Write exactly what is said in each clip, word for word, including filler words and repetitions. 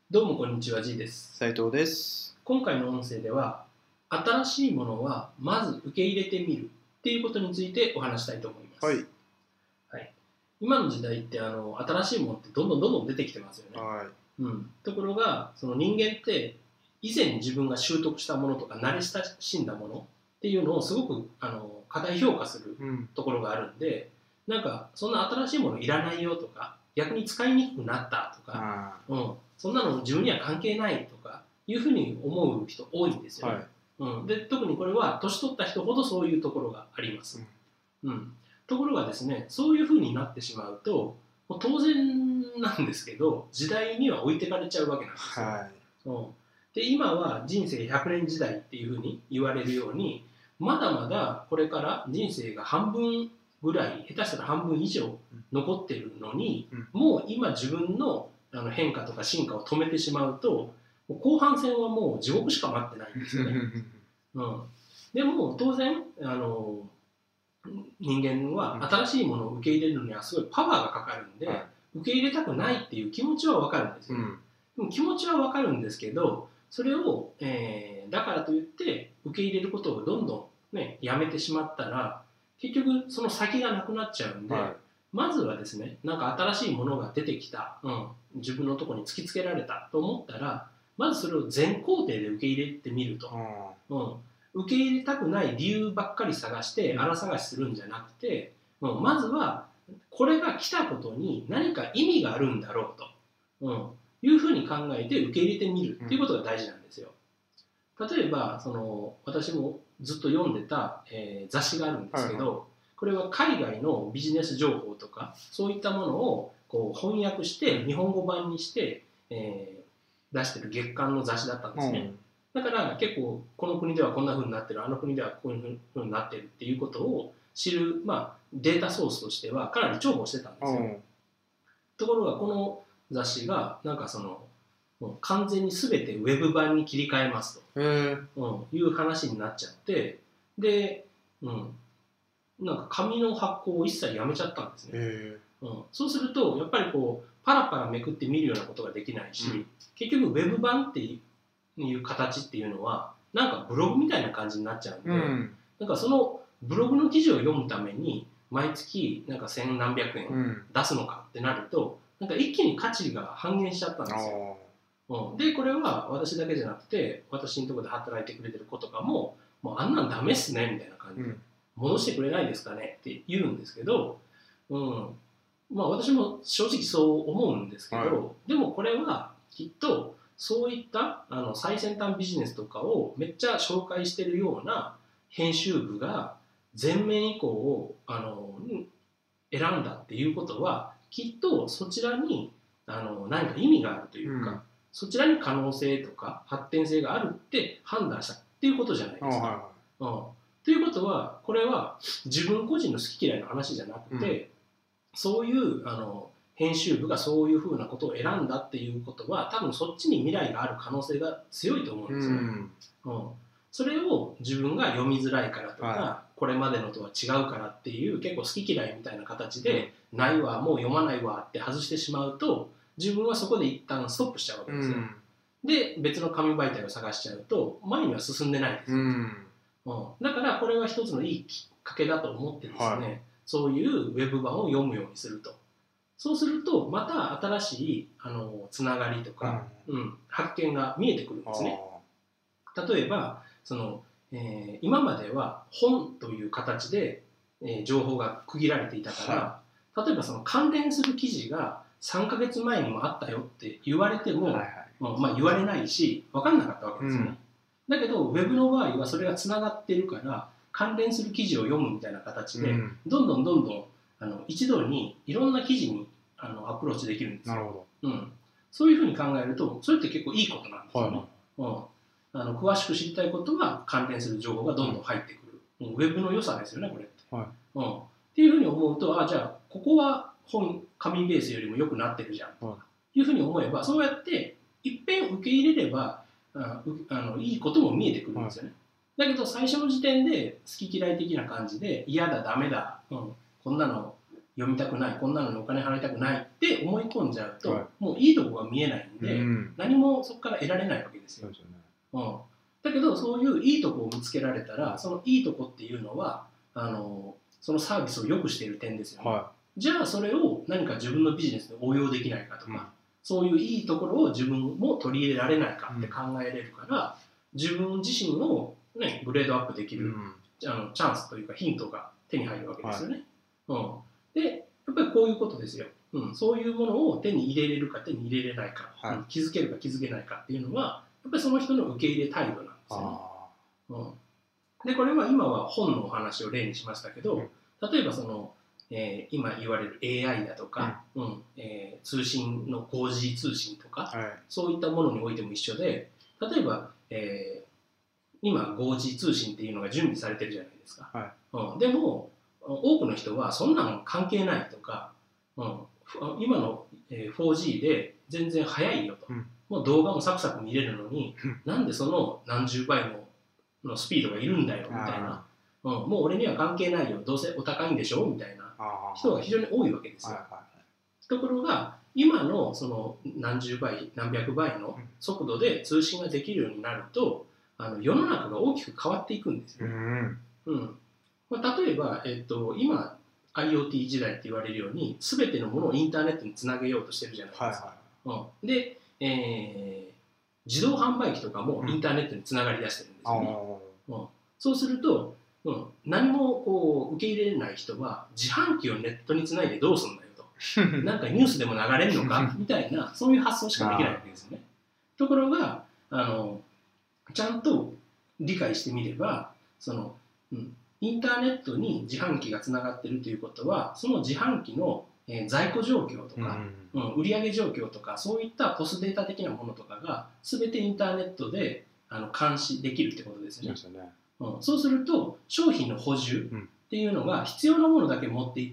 どうもこんにちは、G です。 斉藤です。 今回の音声では、新しいものはまず受け入れてみるっていうことについてお話したいと思います。 はい。 はい、今の時代ってあの新しいものってどんどんどんどん出てきてますよね。 はい。 うん、ところが、その人間って以前自分が習得したものとか慣れ親しんだものっていうのをすごくあの過大評価するところがあるんで、うん、なんかそんな新しいものいらないよとか、逆に使いにくくなったとか、うん、そんなの自分には関係ないとかいうふうに思う人多いんですよね。はい、うん、で特にこれは年取った人ほどそういうところがあります。うんうん、ところがですね、そういうふうになってしまうと、もう当然なんですけど、時代には置いてかれちゃうわけなんですよ。はい、うん、で今は人生ひゃくねん時代っていうふうに言われるように、まだまだこれから人生が半分ぐらい、下手したら半分以上残ってるのに、うん、もう今自分のあの変化とか進化を止めてしまうと、後半戦はもう地獄しか待ってないんですよね。うん、でも当然あの人間は新しいものを受け入れるのにはすごいパワーがかかるんで、はい、受け入れたくないっていう気持ちは分かるんですよ、ね。うん、でも気持ちは分かるんですけど、それを、えー、だからといって受け入れることをどんどん、ね、やめてしまったら、結局その先がなくなっちゃうんで、はい、まずはですね、なんか新しいものが出てきた、うん、自分のところに突きつけられたと思ったら、まずそれを全肯定で受け入れてみると。うん、受け入れたくない理由ばっかり探して荒探しするんじゃなくて、うん、まずはこれが来たことに何か意味があるんだろうと、うん、いうふうに考えて受け入れてみるっていうことが大事なんですよ。例えばその私もずっと読んでた、えー、雑誌があるんですけど、はいはい、これは海外のビジネス情報とかそういったものをこう翻訳して日本語版にして、えー、出してる月刊の雑誌だったんですね。うん、だから結構この国ではこんな風になってる、あの国ではこういう風になってるっていうことを知る、まあ、データソースとしてはかなり重宝してたんですよ。うん、ところがこの雑誌がなんかそのもう完全に全てウェブ版に切り替えますと、うん、いう話になっちゃって、で、うん、なんか紙の発行を一切やめちゃったんですね。うん、そうするとやっぱりこうパラパラめくって見るようなことができないし、うん、結局ウェブ版っていう形っていうのはなんかブログみたいな感じになっちゃうんで、うん、なんかそのブログの記事を読むために毎月なんか千何百円出すのかってなると、なんか一気に価値が半減しちゃったんですよ。うん、でこれは私だけじゃなくて私のところで働いてくれてる子とかも「もうあんなんダメっすね」みたいな感じで、うん、戻してくれないですかねって言うんですけど、うん、まあ私も正直そう思うんですけど、はい、でもこれはきっとそういったあの最先端ビジネスとかをめっちゃ紹介してるような編集部が全面移行をあの選んだっていうことは、きっとそちらにあの何か意味があるというか、うん、そちらに可能性とか発展性があるって判断したっていうことじゃないですか。うん、ということはこれは自分個人の好き嫌いの話じゃなくて、うん、そういうあの編集部がそういうふうなことを選んだっていうことは多分そっちに未来がある可能性が強いと思うんですよね。うんうん、それを自分が読みづらいからとか、はい、これまでのとは違うからっていう結構好き嫌いみたいな形で、うん、ないわもう読まないわって外してしまうと自分はそこで一旦ストップしちゃうわけですよ。うん、で別の紙媒体を探しちゃうと前には進んでないですよ、うんうん、だからこれは一つのいいきっかけだと思ってですね、はい、そういうウェブ版を読むようにすると。そうするとまた新しいあのつながりとか、うんうん、発見が見えてくるんですね。例えばその、えー、今までは本という形で、えー、情報が区切られていたから、はい、例えばその関連する記事がさんかげつまえにもあったよって言われても、はいはい、まあ、言われないし分かんなかったわけですよね。うん、だけどウェブの場合はそれがつながっているから関連する記事を読むみたいな形で、うん、どんどんどんどんあの一度にいろんな記事にあのアプローチできるんですよ。なるほど。うん、そういうふうに考えるとそれって結構いいことなんですよね。はいはい、うん、あの詳しく知りたいことは関連する情報がどんどん入ってくる、うん、ウェブの良さですよねこれって。はい、うん、っていうふうに思うと、あじゃあここは本紙ベースよりも良くなってるじゃんとかいうふうに思えば、そうやっていっぺん受け入れればああのいいことも見えてくるんですよね。はい、だけど最初の時点で好き嫌い的な感じで嫌だダメだ、うん、こんなの読みたくない、こんなのにお金払いたくないって思い込んじゃうと、 はい、 もういいとこが見えないんで、うん、何もそこから得られないわけですよ。そうですよね。うん、だけどそういういいとこを見つけられたら、そのいいとこっていうのはあのそのサービスを良くしている点ですよね。はい、じゃあそれを何か自分のビジネスに応用できないかとか、うん、そういういいところを自分も取り入れられないかって考えれるから、うん、自分自身の、ね、グレードアップできる、うん、あのチャンスというかヒントが手に入るわけですよね。はい、うん、でやっぱりこういうことですよ、うん、そういうものを手に入れれるか手に入れれないか、はい、うん、気づけるか気づけないかっていうのはやっぱりその人の受け入れ態度なんですよね。うん、でこれは今は本のお話を例にしましたけど、うん、例えばその、えー、今言われる エーアイ だとか、うんうんえー、通信の フォージー 通信とか、はい、そういったものにおいても一緒で、例えば、えー、今 フォージー 通信っていうのが準備されてるじゃないですか。はいうん、でも多くの人はそんなの関係ないとか、うん、今の フォージー で全然早いよと、うん、もう動画もサクサク見れるのに、うん、なんでその何十倍ものスピードがいるんだよみたいな、うん、もう俺には関係ないよ、どうせお高いんでしょみたいな人が非常に多いわけですよ。ところが今のその何十倍何百倍の速度で通信ができるようになると、あの世の中が大きく変わっていくんですよね。うんうんまあ、例えば、えっと、今 IoT 時代って言われるように全てのものをインターネットにつなげようとしてるじゃないですか。はいはいうん、で、えー、自動販売機とかもインターネットにつながりだしてるんですよね。うんうん、そうすると、うん、何もこう受け入れない人は自販機をネットにつないでどうするんだよとなんかニュースでも流れるのかみたいなそういう発想しかできないわけですよね。ところがあのちゃんと理解してみればその、うんインターネットに自販機がつながっているということはその自販機の、えー、在庫状況とか、うんうん、売上状況とかそういったポスデータ的なものとかが全てインターネットであの監視できるってことですよね。そうですね、うん、そうすると商品の補充っていうのが必要なものだけ持っていって、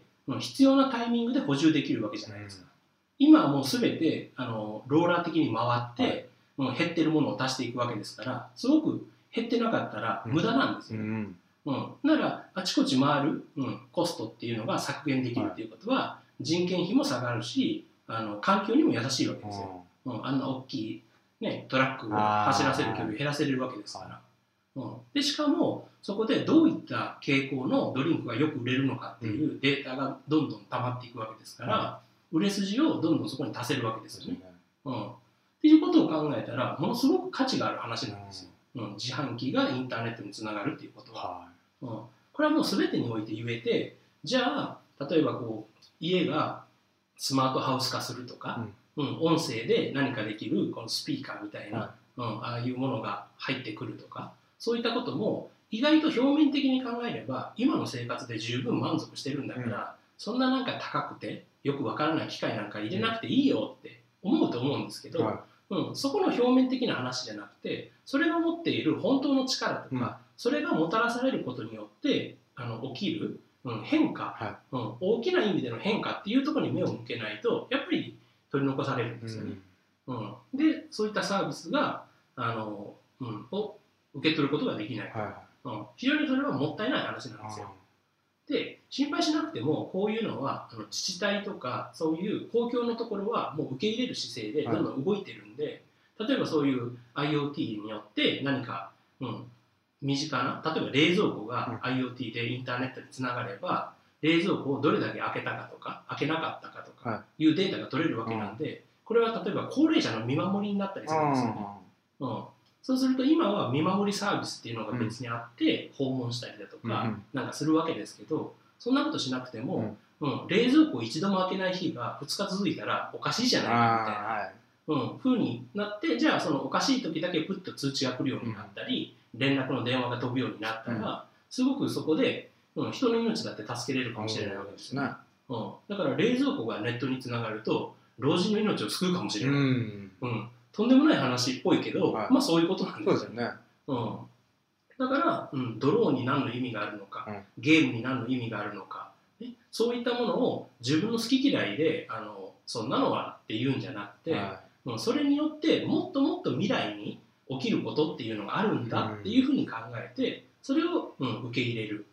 うん、必要なタイミングで補充できるわけじゃないですか。うん、今はもう全てあのローラー的に回って、はいうん、減ってるものを足していくわけですからすごく減ってなかったら無駄なんですよね。うんうんうん、ならあちこち回る、うん、コストっていうのが削減できるっていうことは、はい、人件費も下がるしあの環境にも優しいわけですよ。うん、あんな大きい、ね、トラックを走らせる距離を減らせれるわけですから、うん、でしかもそこでどういった傾向のドリンクがよく売れるのかっていうデータがどんどん溜まっていくわけですから、はい、売れ筋をどんどんそこに足せるわけですよね。うん、っていうことを考えたらものすごく価値がある話なんですよ。うん、自販機がインターネットにつながるっていうことは、はいうん、これはもう全てにおいて言えてじゃあ例えばこう家がスマートハウス化するとか、うんうん、音声で何かできるこのスピーカーみたいな、はいうん、ああいうものが入ってくるとかそういったことも意外と表面的に考えれば今の生活で十分満足してるんだから、うん、そんななんか高くてよくわからない機械なんか入れなくていいよって思うと思うんですけど、はいうん、そこの表面的な話じゃなくてそれが持っている本当の力とか、うん、それがもたらされることによってあの起きる、うん、変化、はいうん、大きな意味での変化っていうところに目を向けないとやっぱり取り残されるんですよね。うんうん、でそういったサービスがあの、うん、を受け取ることができない、はいうん、非常にそれはもったいない話なんですよ。で心配しなくてもこういうのはあの自治体とかそういう公共のところはもう受け入れる姿勢でどんどん動いてるんで、はい、例えばそういう IoT によって何か、うん、身近な例えば冷蔵庫が IoT でインターネットにつながれば冷蔵庫をどれだけ開けたかとか開けなかったかとかいうデータが取れるわけなんで、はい、これは例えば高齢者の見守りになったりするんですよね。うん、そうすると今は見守りサービスっていうのが別にあって訪問したりだとかなんかするわけですけどそんなことしなくても、うんうん、冷蔵庫を一度も開けない日がふつか続いたらおかしいじゃないかみたいな、はいうん、風になってじゃあそのおかしい時だけプッと通知が来るようになったり、うん、連絡の電話が飛ぶようになったら、うん、すごくそこで、うん、人の命だって助けれるかもしれないわけですね。うん、だから冷蔵庫がネットにつながると老人の命を救うかもしれない、うんうん、とんでもない話っぽいけど、はい、まあそういうことなんですよね。うん、だから、うん、ドローンに何の意味があるのか、うん、ゲームに何の意味があるのか、ね、そういったものを自分の好き嫌いであのそんなのはって言うんじゃなくて、はい、うん、それによってもっともっと未来に起きることっていうのがあるんだっていうふうに考えてそれを、うん、受け入れる、う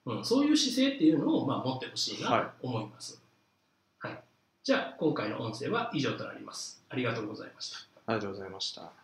うん、そういう姿勢っていうのをまあ持ってほしいなと思います、はいはい、じゃあ今回の音声は以上となります。ありがとうございました。 ありがとうございました。